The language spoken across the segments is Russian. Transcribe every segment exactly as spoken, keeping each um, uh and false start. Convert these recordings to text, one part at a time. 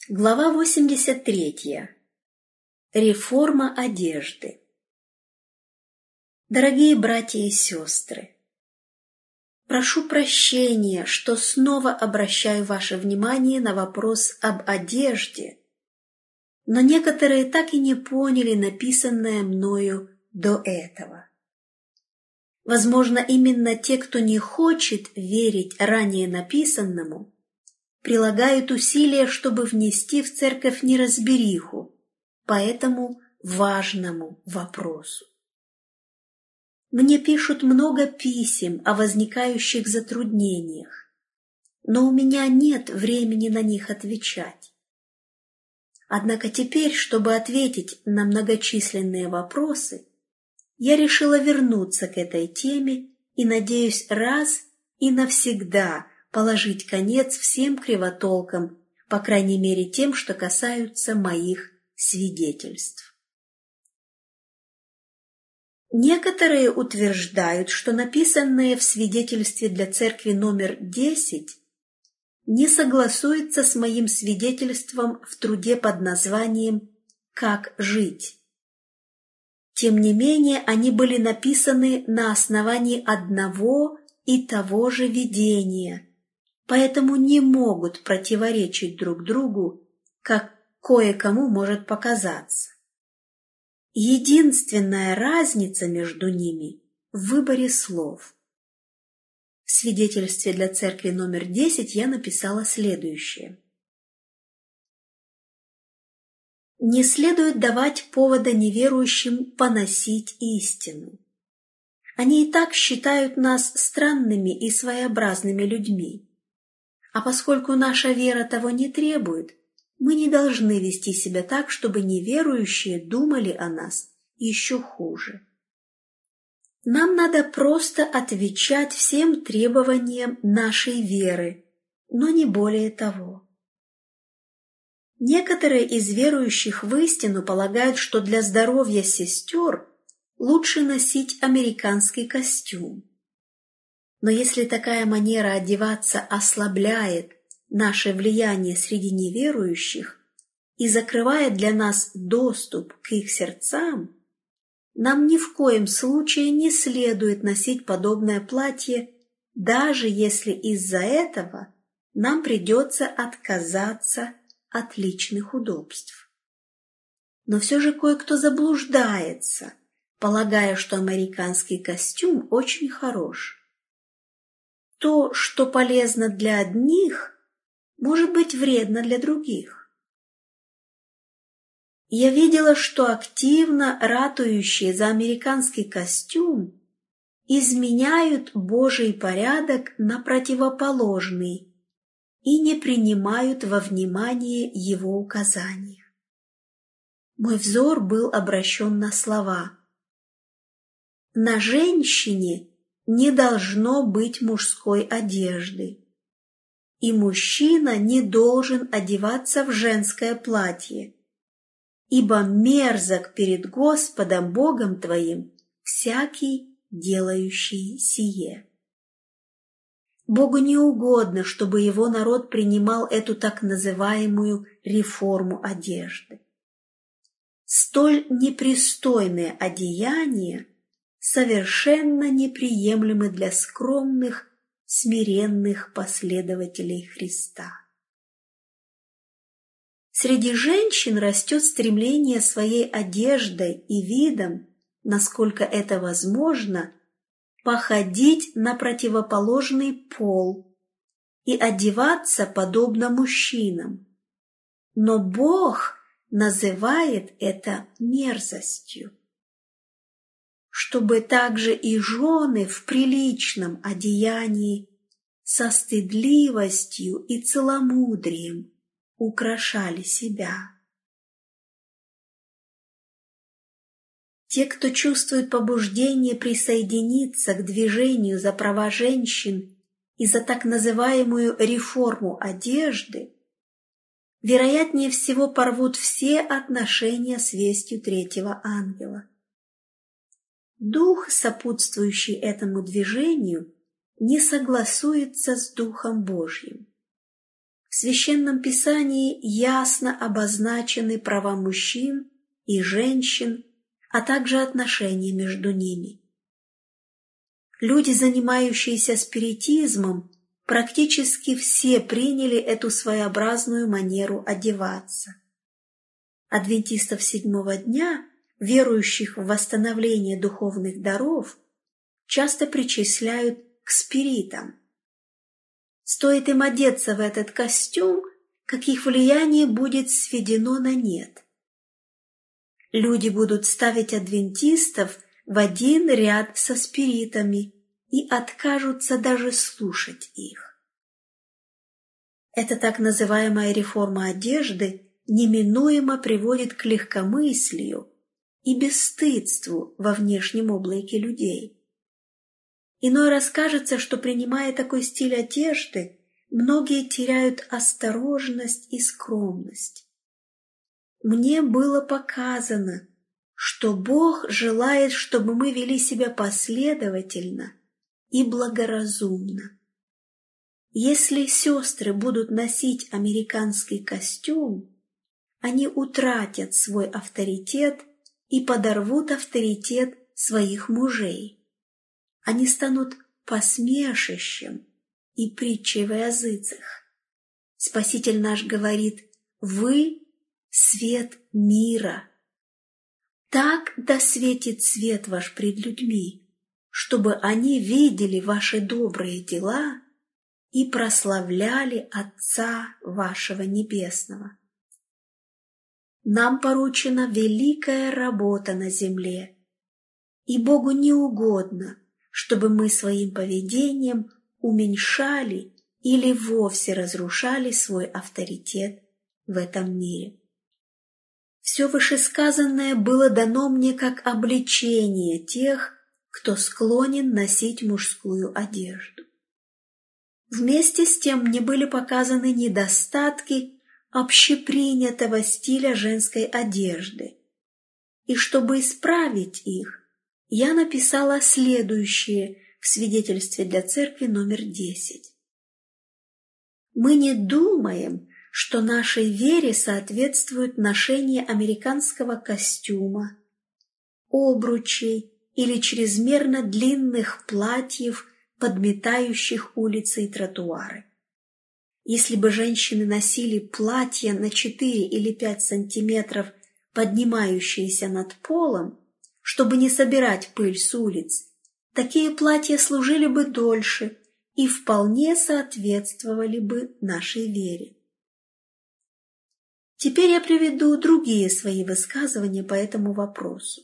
Глава восемьдесят третья. Реформа одежды. Дорогие братья и сестры, прошу прощения, что снова обращаю ваше внимание на вопрос об одежде, но некоторые так и не поняли написанное мною до этого. Возможно, именно те, кто не хочет верить ранее написанному, прилагают усилия, чтобы внести в церковь неразбериху по этому важному вопросу. Мне пишут много писем о возникающих затруднениях, но у меня нет времени на них отвечать. Однако теперь, чтобы ответить на многочисленные вопросы, я решила вернуться к этой теме и надеюсь раз и навсегда положить конец всем кривотолкам, по крайней мере тем, что касаются моих свидетельств. Некоторые утверждают, что написанное в свидетельстве для церкви номер десять не согласуется с моим свидетельством в труде под названием «Как жить». Тем не менее, они были написаны на основании одного и того же видения, поэтому не могут противоречить друг другу, как кое-кому может показаться. Единственная разница между ними в выборе слов. В свидетельстве для церкви номер десять я написала следующее. Не следует давать повода неверующим поносить истину. Они и так считают нас странными и своеобразными людьми. А поскольку наша вера того не требует, мы не должны вести себя так, чтобы неверующие думали о нас еще хуже. Нам надо просто отвечать всем требованиям нашей веры, но не более того. Некоторые из верующих в истину полагают, что для здоровья сестер лучше носить американский костюм. Но если такая манера одеваться ослабляет наше влияние среди неверующих и закрывает для нас доступ к их сердцам, нам ни в коем случае не следует носить подобное платье, даже если из-за этого нам придется отказаться от личных удобств. Но все же кое-кто заблуждается, полагая, что американский костюм очень хорош. То, что полезно для одних, может быть вредно для других. Я видела, что активно ратующие за американский костюм изменяют Божий порядок на противоположный и не принимают во внимание его указания. Мой взор был обращен на слова: «На женщине не должно быть мужской одежды, и мужчина не должен одеваться в женское платье, ибо мерзок перед Господом Богом твоим всякий, делающий сие». Богу не угодно, чтобы его народ принимал эту так называемую реформу одежды. Столь непристойные одеяния совершенно неприемлемы для скромных, смиренных последователей Христа. Среди женщин растет стремление своей одеждой и видом, насколько это возможно, походить на противоположный пол и одеваться подобно мужчинам. Но Бог называет это мерзостью. Чтобы также и жены в приличном одеянии со стыдливостью и целомудрием украшали себя. Те, кто чувствует побуждение присоединиться к движению за права женщин и за так называемую реформу одежды, вероятнее всего порвут все отношения с вестью третьего ангела. Дух, сопутствующий этому движению, не согласуется с Духом Божьим. В Священном Писании ясно обозначены права мужчин и женщин, а также отношения между ними. Люди, занимающиеся спиритизмом, практически все приняли эту своеобразную манеру одеваться. Адвентистов седьмого дня, верующих в восстановление духовных даров, часто причисляют к спиритам. Стоит им одеться в этот костюм, как их влияние будет сведено на нет. Люди будут ставить адвентистов в один ряд со спиритами и откажутся даже слушать их. Эта так называемая реформа одежды неминуемо приводит к легкомыслию и бесстыдству во внешнем облике людей. Иной раз кажется, что, принимая такой стиль одежды, многие теряют осторожность и скромность. Мне было показано, что Бог желает, чтобы мы вели себя последовательно и благоразумно. Если сестры будут носить американский костюм, они утратят свой авторитет и подорвут авторитет своих мужей. Они станут посмешищем и притчей во языцах. Спаситель наш говорит: «Вы – свет мира». Так да светит свет ваш пред людьми, чтобы они видели ваши добрые дела и прославляли Отца вашего Небесного. Нам поручена великая работа на земле, и Богу не угодно, чтобы мы своим поведением уменьшали или вовсе разрушали свой авторитет в этом мире. Все вышесказанное было дано мне как обличение тех, кто склонен носить мужскую одежду. Вместе с тем мне были показаны недостатки общепринятого стиля женской одежды, и чтобы исправить их, я написала следующее в свидетельстве для церкви номер десять. Мы не думаем, что нашей вере соответствует ношение американского костюма, обручей или чрезмерно длинных платьев, подметающих улицы и тротуары. Если бы женщины носили платья на четыре или пять сантиметров, поднимающиеся над полом, чтобы не собирать пыль с улиц, такие платья служили бы дольше и вполне соответствовали бы нашей вере. Теперь я приведу другие свои высказывания по этому вопросу.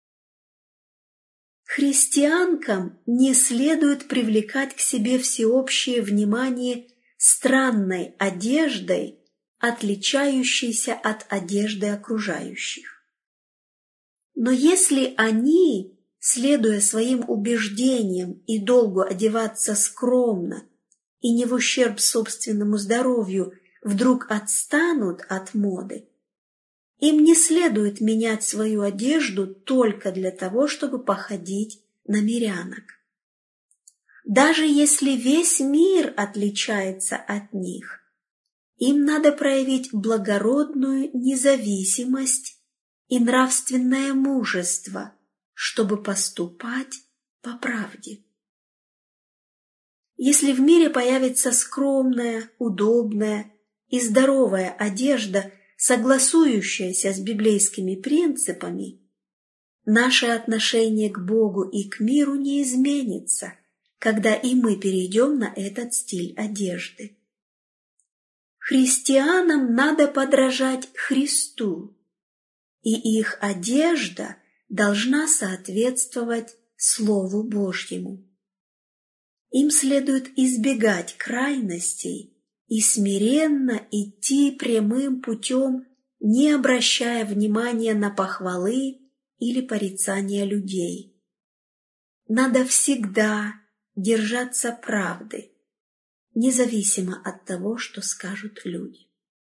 Христианкам не следует привлекать к себе всеобщее внимание странной одеждой, отличающейся от одежды окружающих. Но если они, следуя своим убеждениям и долгу одеваться скромно и не в ущерб собственному здоровью, вдруг отстанут от моды, им не следует менять свою одежду только для того, чтобы походить на мирянок. Даже если весь мир отличается от них, им надо проявить благородную независимость и нравственное мужество, чтобы поступать по правде. Если в мире появится скромная, удобная и здоровая одежда, согласующаяся с библейскими принципами, наше отношение к Богу и к миру не изменится, когда и мы перейдем на этот стиль одежды. Христианам надо подражать Христу, и их одежда должна соответствовать Слову Божьему. Им следует избегать крайностей и смиренно идти прямым путем, не обращая внимания на похвалы или порицания людей. Надо всегда держаться правды, независимо от того, что скажут люди.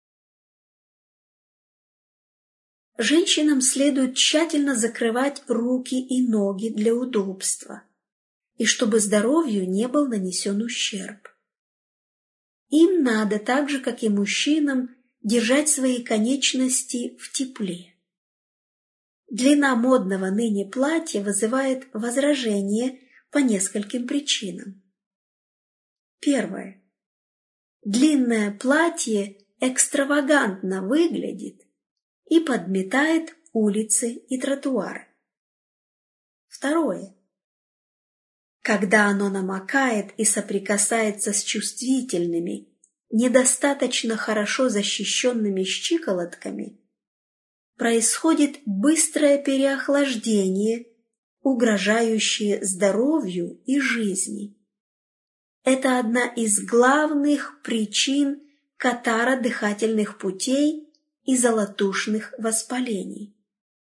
Женщинам следует тщательно закрывать руки и ноги для удобства, и чтобы здоровью не был нанесен ущерб. Им надо, так же, как и мужчинам, держать свои конечности в тепле. Длина модного ныне платья вызывает возражение по нескольким причинам. Первое. Длинное платье экстравагантно выглядит и подметает улицы и тротуары. Второе. Когда оно намокает и соприкасается с чувствительными, недостаточно хорошо защищенными щиколотками, происходит быстрое переохлаждение, угрожающее здоровью и жизни. Это одна из главных причин катара дыхательных путей и золотушных воспалений.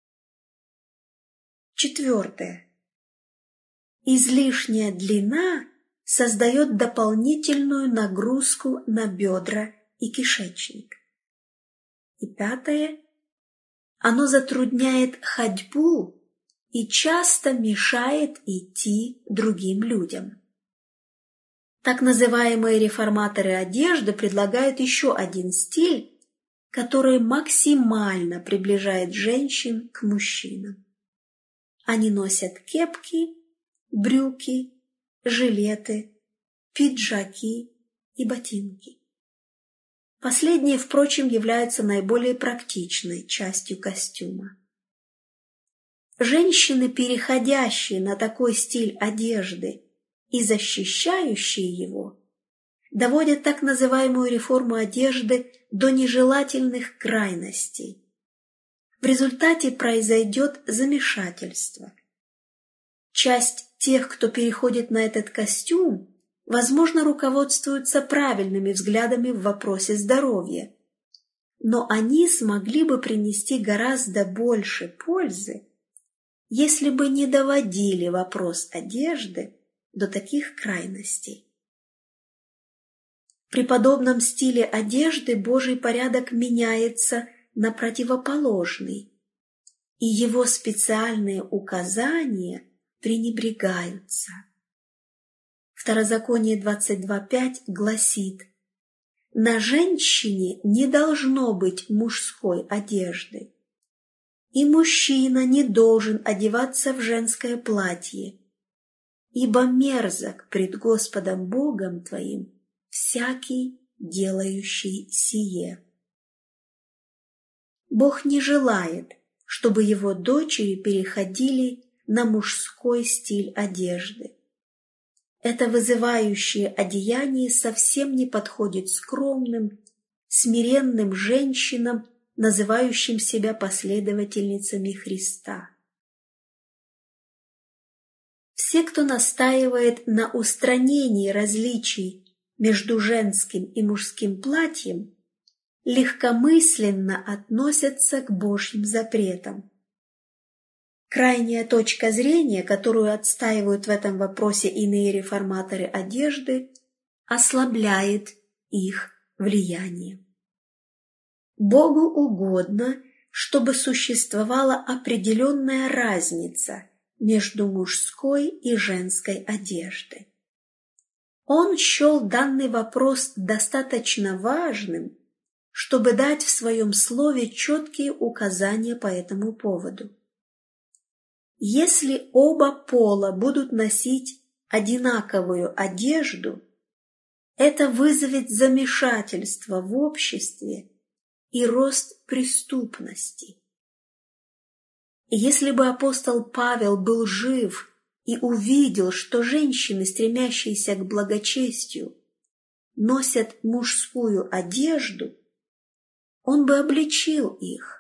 Четвертое. Излишняя длина создает дополнительную нагрузку на бедра и кишечник. И пятое. Оно затрудняет ходьбу и часто мешает идти другим людям. Так называемые реформаторы одежды предлагают еще один стиль, который максимально приближает женщин к мужчинам. Они носят кепки, брюки, жилеты, пиджаки и ботинки. Последние, впрочем, являются наиболее практичной частью костюма. Женщины, переходящие на такой стиль одежды и защищающие его, доводят так называемую реформу одежды до нежелательных крайностей. В результате произойдет замешательство. Часть тех, кто переходит на этот костюм, возможно, руководствуются правильными взглядами в вопросе здоровья, но они смогли бы принести гораздо больше пользы, если бы не доводили вопрос одежды до таких крайностей. При подобном стиле одежды Божий порядок меняется на противоположный, и его специальные указания пренебрегаются. Второзаконие двадцать два пять гласит: «На женщине не должно быть мужской одежды, и мужчина не должен одеваться в женское платье, ибо мерзок пред Господом Богом твоим всякий, делающий сие». Бог не желает, чтобы его дочери переходили на мужской стиль одежды. Это вызывающее одеяние совсем не подходит скромным, смиренным женщинам, называющим себя последовательницами Христа. Все, кто настаивает на устранении различий между женским и мужским платьем, легкомысленно относятся к Божьим запретам. Крайняя точка зрения, которую отстаивают в этом вопросе иные реформаторы одежды, ослабляет их влияние. Богу угодно, чтобы существовала определенная разница между мужской и женской одеждой. Он счел данный вопрос достаточно важным, чтобы дать в своем слове четкие указания по этому поводу. Если оба пола будут носить одинаковую одежду, это вызовет замешательство в обществе и рост преступности. Если бы апостол Павел был жив и увидел, что женщины, стремящиеся к благочестию, носят мужскую одежду, он бы обличил их.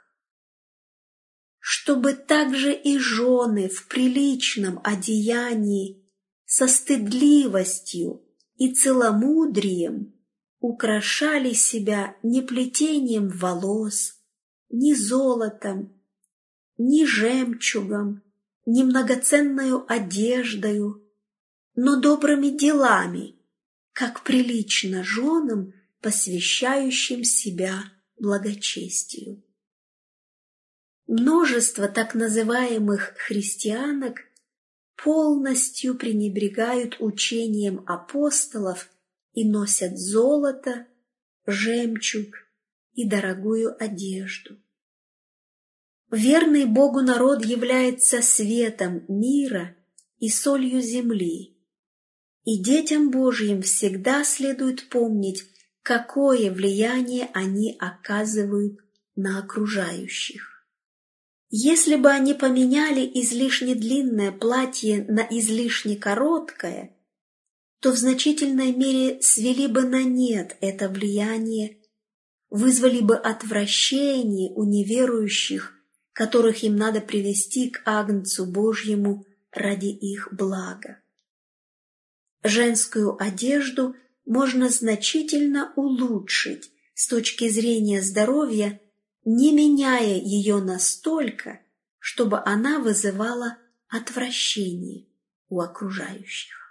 Чтобы также и жены в приличном одеянии со стыдливостью и целомудрием украшали себя не плетением волос, ни золотом, ни жемчугом, ни многоценною одеждою, но добрыми делами, как прилично женам, посвящающим себя благочестию. Множество так называемых христианок полностью пренебрегают учением апостолов и носят золото, жемчуг и дорогую одежду. Верный Богу народ является светом мира и солью земли, и детям Божьим всегда следует помнить, какое влияние они оказывают на окружающих. Если бы они поменяли излишне длинное платье на излишне короткое, то в значительной мере свели бы на нет это влияние, вызвали бы отвращение у неверующих, которых им надо привести к Агнцу Божьему ради их блага. Женскую одежду можно значительно улучшить с точки зрения здоровья, не меняя ее настолько, чтобы она вызывала отвращение у окружающих.